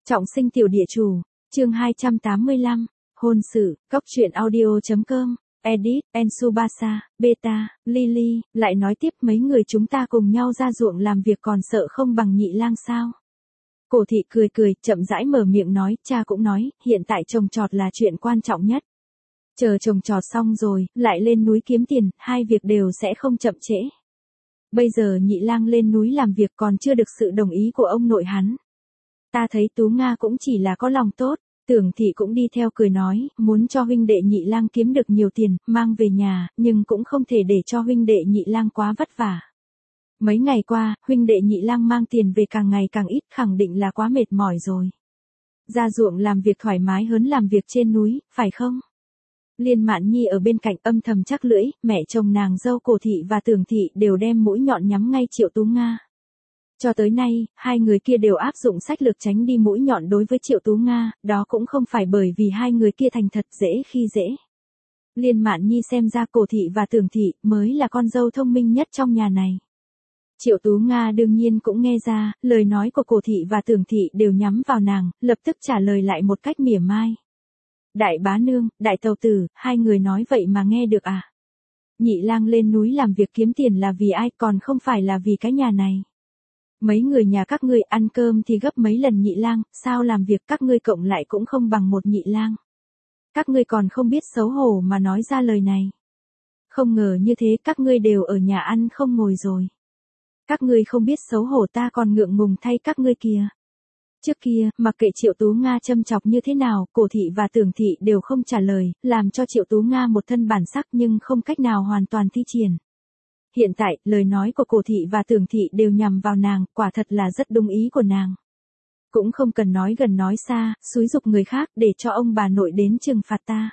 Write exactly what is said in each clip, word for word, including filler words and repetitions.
Trọng sinh tiểu địa chủ, chương hai trăm tám mươi lăm, hôn sự, góc truyện audio.com, edit, Ensubasa, Beta, Lily, lại nói tiếp mấy người chúng ta cùng nhau ra ruộng làm việc còn sợ không bằng nhị lang sao. Cổ thị cười cười, chậm rãi mở miệng nói, cha cũng nói, hiện tại trồng trọt là chuyện quan trọng nhất. Chờ trồng trọt xong rồi, lại lên núi kiếm tiền, hai việc đều sẽ không chậm trễ. Bây giờ nhị lang lên núi làm việc còn chưa được sự đồng ý của ông nội hắn. Ta thấy Tú Nga cũng chỉ là có lòng tốt, Tưởng thị cũng đi theo cười nói, muốn cho huynh đệ nhị lang kiếm được nhiều tiền, mang về nhà, nhưng cũng không thể để cho huynh đệ nhị lang quá vất vả. Mấy ngày qua, huynh đệ nhị lang mang tiền về càng ngày càng ít, khẳng định là quá mệt mỏi rồi. Ra ruộng làm việc thoải mái hơn làm việc trên núi, phải không? Liên Mạn Nhi ở bên cạnh âm thầm chắc lưỡi, mẹ chồng nàng dâu Cổ thị và Tưởng thị đều đem mũi nhọn nhắm ngay Triệu Tú Nga. Cho tới nay, hai người kia đều áp dụng sách lược tránh đi mũi nhọn đối với Triệu Tú Nga, đó cũng không phải bởi vì hai người kia thành thật dễ khi dễ. Liên Mạn Nhi xem ra Cổ thị và Tưởng thị mới là con dâu thông minh nhất trong nhà này. Triệu Tú Nga đương nhiên cũng nghe ra, lời nói của Cổ thị và Tưởng thị đều nhắm vào nàng, lập tức trả lời lại một cách mỉa mai. Đại bá nương, đại tàu tử, hai người nói vậy mà nghe được à? Nhị lang lên núi làm việc kiếm tiền là vì ai, còn không phải là vì cái nhà này. Mấy người nhà các ngươi ăn cơm thì gấp mấy lần nhị lang, sao làm việc các ngươi cộng lại cũng không bằng một nhị lang. Các ngươi còn không biết xấu hổ mà nói ra lời này. Không ngờ như thế các ngươi đều ở nhà ăn không ngồi rồi. Các ngươi không biết xấu hổ, ta còn ngượng ngùng thay các ngươi kìa. Trước kia, mặc kệ Triệu Tú Nga châm chọc như thế nào, Cổ thị và Tưởng thị đều không trả lời, làm cho Triệu Tú Nga một thân bản sắc nhưng không cách nào hoàn toàn thi triển. Hiện tại, lời nói của Cổ thị và Tưởng thị đều nhằm vào nàng, quả thật là rất đúng ý của nàng. Cũng không cần nói gần nói xa, xúi giục người khác để cho ông bà nội đến trừng phạt ta.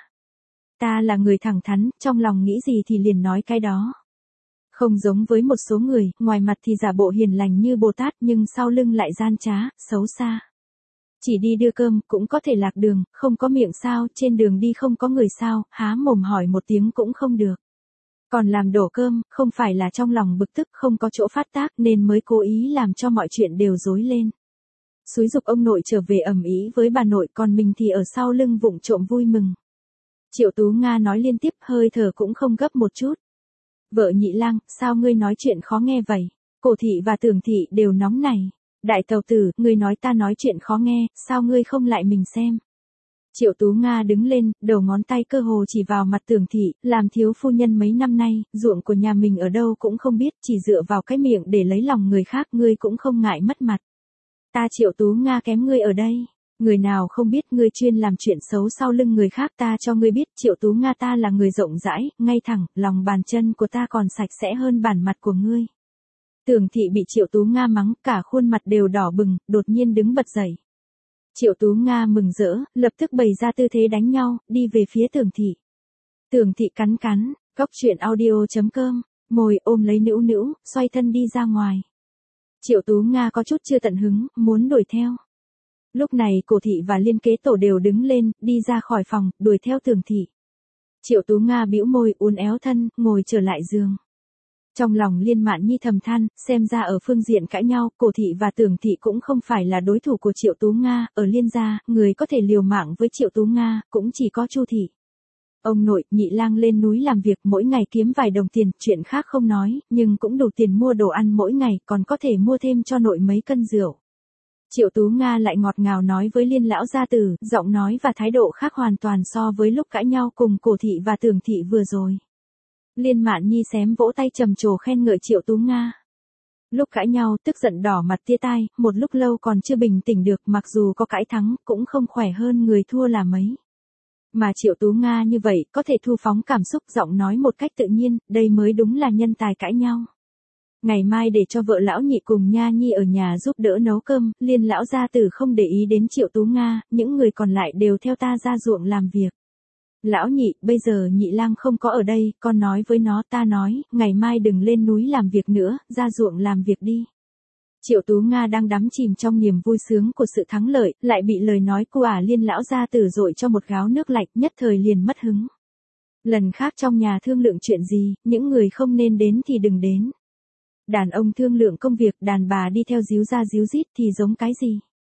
Ta là người thẳng thắn, trong lòng nghĩ gì thì liền nói cái đó. Không giống với một số người, ngoài mặt thì giả bộ hiền lành như Bồ Tát nhưng sau lưng lại gian trá, xấu xa. Chỉ đi đưa cơm, cũng có thể lạc đường, không có miệng sao, trên đường đi không có người sao, há mồm hỏi một tiếng cũng không được. Còn làm đổ cơm, không phải là trong lòng bực tức không có chỗ phát tác nên mới cố ý làm cho mọi chuyện đều rối lên. Xúi giục ông nội trở về ầm ĩ với bà nội, còn mình thì ở sau lưng vụng trộm vui mừng. Triệu Tú Nga nói liên tiếp, hơi thở cũng không gấp một chút. Vợ nhị lang, sao ngươi nói chuyện khó nghe vậy? Cổ thị và Tưởng thị đều nóng này. Đại tàu tử, ngươi nói ta nói chuyện khó nghe, sao ngươi không lại mình xem? Triệu Tú Nga đứng lên, đầu ngón tay cơ hồ chỉ vào mặt Tưởng thị, làm thiếu phu nhân mấy năm nay, ruộng của nhà mình ở đâu cũng không biết, chỉ dựa vào cái miệng để lấy lòng người khác, ngươi cũng không ngại mất mặt. Ta Triệu Tú Nga kém ngươi ở đây. Người nào không biết ngươi chuyên làm chuyện xấu sau lưng người khác, ta cho ngươi biết Triệu Tú Nga ta là người rộng rãi, ngay thẳng, lòng bàn chân của ta còn sạch sẽ hơn bản mặt của ngươi. Tưởng thị bị Triệu Tú Nga mắng, cả khuôn mặt đều đỏ bừng, đột nhiên đứng bật dậy. Triệu Tú Nga mừng rỡ, lập tức bày ra tư thế đánh nhau, đi về phía Tưởng thị. Tưởng thị cắn cắn, góc truyện audio.com, mồi ôm lấy Nữu Nữu, xoay thân đi ra ngoài. Triệu Tú Nga có chút chưa tận hứng, muốn đuổi theo. Lúc này Cổ thị và Liên Kế Tổ đều đứng lên, đi ra khỏi phòng, đuổi theo Tưởng thị. Triệu Tú Nga bĩu môi, uốn éo thân, ngồi trở lại giường. Trong lòng Liên Mạn Nhi thầm than, xem ra ở phương diện cãi nhau, Cổ thị và Tưởng thị cũng không phải là đối thủ của Triệu Tú Nga, ở Liên gia, người có thể liều mạng với Triệu Tú Nga, cũng chỉ có Chu thị. Ông nội, nhị lang lên núi làm việc mỗi ngày kiếm vài đồng tiền, chuyện khác không nói, nhưng cũng đủ tiền mua đồ ăn mỗi ngày, còn có thể mua thêm cho nội mấy cân rượu. Triệu Tú Nga lại ngọt ngào nói với Liên lão gia tử, giọng nói và thái độ khác hoàn toàn so với lúc cãi nhau cùng Cổ thị và Tưởng thị vừa rồi. Liên Mạn Nhi xém vỗ tay trầm trồ khen ngợi Triệu Tú Nga. Lúc cãi nhau tức giận đỏ mặt tia tai, một lúc lâu còn chưa bình tĩnh được, mặc dù có cãi thắng cũng không khỏe hơn người thua là mấy. Mà Triệu Tú Nga như vậy có thể thu phóng cảm xúc, giọng nói một cách tự nhiên, đây mới đúng là nhân tài cãi nhau. Ngày mai để cho vợ lão nhị cùng Nha Nhi ở nhà giúp đỡ nấu cơm, Liên lão gia tử không để ý đến Triệu Tú Nga, những người còn lại đều theo ta ra ruộng làm việc. Lão nhị, bây giờ nhị lang không có ở đây, con nói với nó, ta nói, ngày mai đừng lên núi làm việc nữa, ra ruộng làm việc đi. Triệu Tú Nga đang đắm chìm trong niềm vui sướng của sự thắng lợi, lại bị lời nói của ả Liên lão gia tử dội cho một gáo nước lạnh, nhất thời liền mất hứng. Lần khác trong nhà thương lượng chuyện gì, những người không nên đến thì đừng đến. Đàn ông thương lượng công việc, đàn bà đi theo díu ra díu dít thì giống cái gì?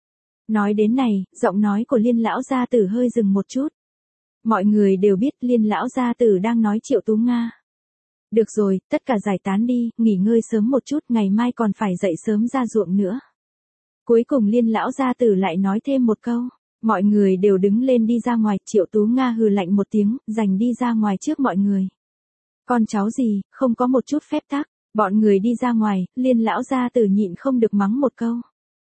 Nói đến này, giọng nói của Liên lão gia tử hơi dừng một chút. Mọi người đều biết Liên lão gia tử đang nói Triệu Tú Nga. Được rồi, tất cả giải tán đi, nghỉ ngơi sớm một chút, ngày mai còn phải dậy sớm ra ruộng nữa. Cuối cùng Liên lão gia tử lại nói thêm một câu. Mọi người đều đứng lên đi ra ngoài, Triệu Tú Nga hừ lạnh một tiếng, giành đi ra ngoài trước mọi người. Con cháu gì, không có một chút phép tắc, bọn người đi ra ngoài, Liên lão gia tử nhịn không được mắng một câu.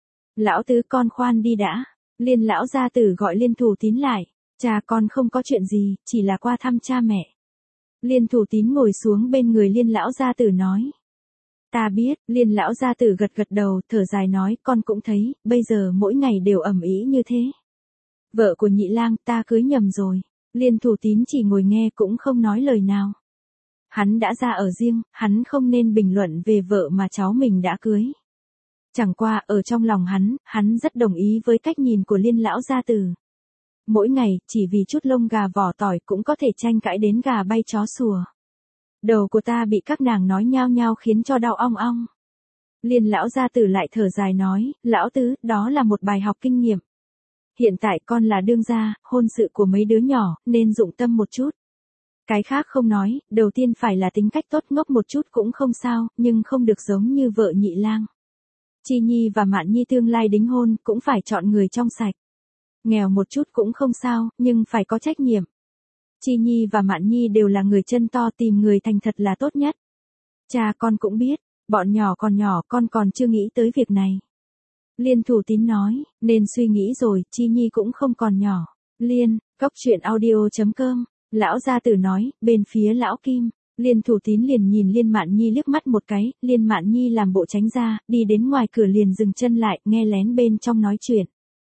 Lão tứ con khoan đi đã, Liên lão gia tử gọi Liên Thủ Tín lại, cha con không có chuyện gì, chỉ là qua thăm cha mẹ. Liên Thủ Tín ngồi xuống bên người Liên lão gia tử nói. Ta biết, Liên lão gia tử gật gật đầu, thở dài nói, con cũng thấy, bây giờ mỗi ngày đều ầm ĩ như thế. Vợ của nhị lang, ta cưới nhầm rồi. Liên Thủ Tín chỉ ngồi nghe cũng không nói lời nào. Hắn đã ra ở riêng, hắn không nên bình luận về vợ mà cháu mình đã cưới. Chẳng qua, ở trong lòng hắn, hắn rất đồng ý với cách nhìn của Liên lão gia tử. Mỗi ngày, chỉ vì chút lông gà vỏ tỏi cũng có thể tranh cãi đến gà bay chó sủa. Đầu của ta bị các nàng nói nhao nhao khiến cho đau ong ong. Liên lão gia tử lại thở dài nói, lão tứ, đó là một bài học kinh nghiệm. Hiện tại con là đương gia, hôn sự của mấy đứa nhỏ, nên dụng tâm một chút. Cái khác không nói, đầu tiên phải là tính cách tốt, ngốc một chút cũng không sao, nhưng không được giống như vợ nhị lang. Chi Nhi và Mạn Nhi tương lai đính hôn, cũng phải chọn người trong sạch. Nghèo một chút cũng không sao, nhưng phải có trách nhiệm. Chi Nhi và Mạn Nhi đều là người chân to, tìm người thành thật là tốt nhất. Cha con cũng biết, bọn nhỏ còn nhỏ, con còn chưa nghĩ tới việc này. Liên Thủ Tín nói, nên suy nghĩ rồi, Chi Nhi cũng không còn nhỏ. Liên, cốc truyện audio chấm com, lão gia tử nói, bên phía lão Kim. Liên Thủ Tín liền nhìn Liên Mạn Nhi liếc mắt một cái, Liên Mạn Nhi làm bộ tránh ra, đi đến ngoài cửa liền dừng chân lại, nghe lén bên trong nói chuyện.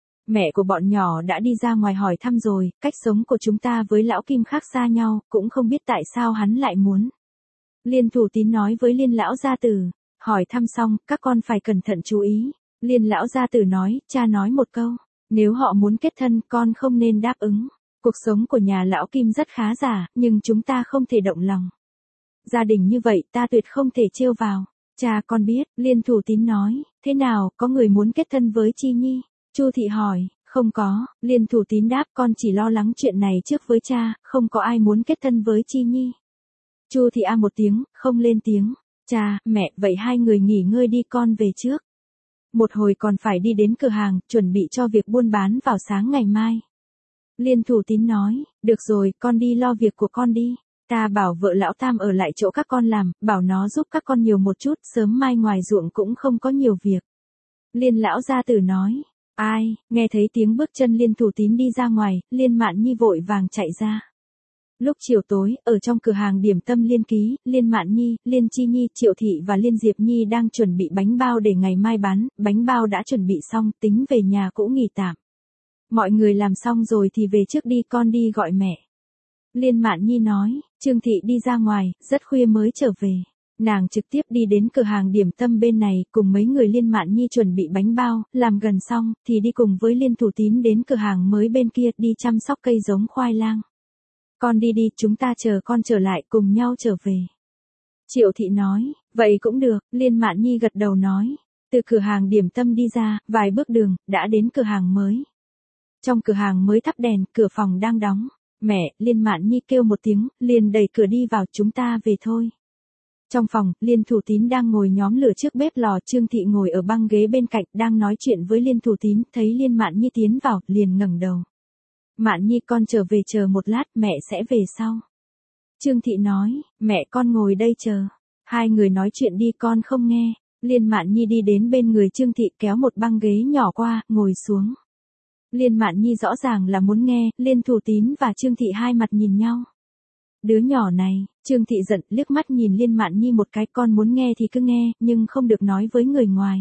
Mẹ của bọn nhỏ đã đi ra ngoài hỏi thăm rồi, cách sống của chúng ta với lão Kim khác xa nhau, cũng không biết tại sao hắn lại muốn. Liên Thủ Tín nói với Liên lão gia tử, hỏi thăm xong, các con phải cẩn thận chú ý. Liên lão gia tử nói, cha nói một câu, nếu họ muốn kết thân, con không nên đáp ứng. Cuộc sống của nhà lão Kim rất khá giả, nhưng chúng ta không thể động lòng. Gia đình như vậy ta tuyệt không thể trêu vào. Cha con biết, Liên Thủ Tín nói, thế nào, có người muốn kết thân với Chi Nhi? Chu Thị hỏi, không có, Liên Thủ Tín đáp, con chỉ lo lắng chuyện này trước với cha, không có ai muốn kết thân với Chi Nhi. Chu Thị a một tiếng, không lên tiếng. Cha, mẹ, vậy hai người nghỉ ngơi đi, con về trước. Một hồi còn phải đi đến cửa hàng, chuẩn bị cho việc buôn bán vào sáng ngày mai. Liên Thủ Tín nói, được rồi, con đi lo việc của con đi. Ta bảo vợ lão Tam ở lại chỗ các con làm, bảo nó giúp các con nhiều một chút, sớm mai ngoài ruộng cũng không có nhiều việc. Liên lão gia tử nói, ai, nghe thấy tiếng bước chân Liên Thủ Tín đi ra ngoài, Liên Mạn Nhi vội vàng chạy ra. Lúc chiều tối, ở trong cửa hàng điểm tâm Liên Ký, Liên Mạn Nhi, Liên Chi Nhi, Triệu Thị và Liên Diệp Nhi đang chuẩn bị bánh bao để ngày mai bán, bánh bao đã chuẩn bị xong, tính về nhà cũ nghỉ tạm. Mọi người làm xong rồi thì về trước đi, con đi gọi mẹ. Liên Mạn Nhi nói, Trương Thị đi ra ngoài, rất khuya mới trở về. Nàng trực tiếp đi đến cửa hàng điểm tâm bên này, cùng mấy người Liên Mạn Nhi chuẩn bị bánh bao, làm gần xong, thì đi cùng với Liên Thủ Tín đến cửa hàng mới bên kia, đi chăm sóc cây giống khoai lang. Con đi đi, chúng ta chờ con trở lại, cùng nhau trở về. Triệu Thị nói, vậy cũng được, Liên Mạn Nhi gật đầu nói. Từ cửa hàng điểm tâm đi ra, vài bước đường, đã đến cửa hàng mới. Trong cửa hàng mới thắp đèn, cửa phòng đang đóng. Mẹ, Liên Mạn Nhi kêu một tiếng, liền đẩy cửa đi vào, chúng ta về thôi. Trong phòng, Liên Thủ Tín đang ngồi nhóm lửa trước bếp lò, Trương Thị ngồi ở băng ghế bên cạnh, đang nói chuyện với Liên Thủ Tín, thấy Liên Mạn Nhi tiến vào, liền ngẩng đầu. Mạn Nhi, con trở về chờ một lát, mẹ sẽ về sau. Trương Thị nói, mẹ con ngồi đây chờ. Hai người nói chuyện đi, con không nghe. Liên Mạn Nhi đi đến bên người Trương Thị, kéo một băng ghế nhỏ qua, ngồi xuống. Liên Mạn Nhi rõ ràng là muốn nghe, Liên Thủ Tín và Trương Thị hai mặt nhìn nhau. Đứa nhỏ này, Trương Thị giận, liếc mắt nhìn Liên Mạn Nhi một cái, con muốn nghe thì cứ nghe, nhưng không được nói với người ngoài.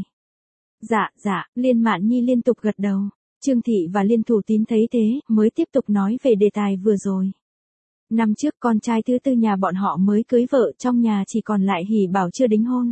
Dạ, dạ, Liên Mạn Nhi liên tục gật đầu. Trương Thị và Liên Thủ Tín thấy thế, mới tiếp tục nói về đề tài vừa rồi. Năm trước con trai thứ tư nhà bọn họ mới cưới vợ, trong nhà chỉ còn lại Hỉ Bảo chưa đính hôn.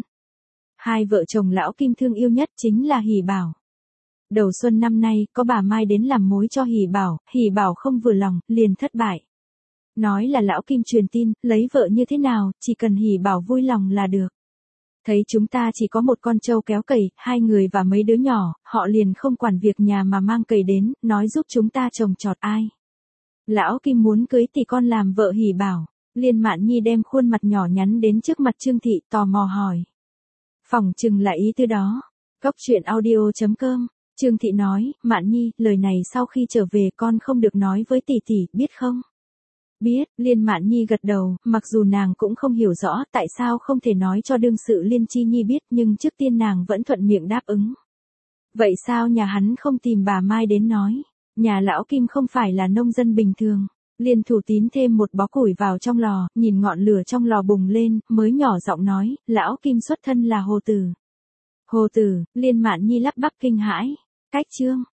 Hai vợ chồng lão Kim thương yêu nhất chính là Hỉ Bảo. Đầu xuân năm nay, có bà Mai đến làm mối cho Hỉ Bảo, Hỉ Bảo không vừa lòng, liền thất bại. Nói là lão Kim truyền tin, lấy vợ như thế nào, chỉ cần Hỉ Bảo vui lòng là được. Thấy chúng ta chỉ có một con trâu kéo cày, hai người và mấy đứa nhỏ, họ liền không quản việc nhà mà mang cày đến, nói giúp chúng ta trồng trọt ai. Lão Kim muốn cưới thì con làm vợ hỉ bảo. Liên Mạn Nhi đem khuôn mặt nhỏ nhắn đến trước mặt Trương Thị tò mò hỏi. Phỏng chừng là ý tư đó. Cốc truyện audio chấm com. Trương Thị nói, Mạn Nhi, lời này sau khi trở về con không được nói với tỷ tỷ, biết không? Biết, Liên Mạn Nhi gật đầu, mặc dù nàng cũng không hiểu rõ tại sao không thể nói cho đương sự Liên Chi Nhi biết nhưng trước tiên nàng vẫn thuận miệng đáp ứng. Vậy sao nhà hắn không tìm bà Mai đến nói? Nhà lão Kim không phải là nông dân bình thường. Liên Thủ Tín thêm một bó củi vào trong lò, nhìn ngọn lửa trong lò bùng lên, mới nhỏ giọng nói, lão Kim xuất thân là Hồ Tử. Hồ Tử, Liên Mạn Nhi lắp bắp kinh hãi. Cách chương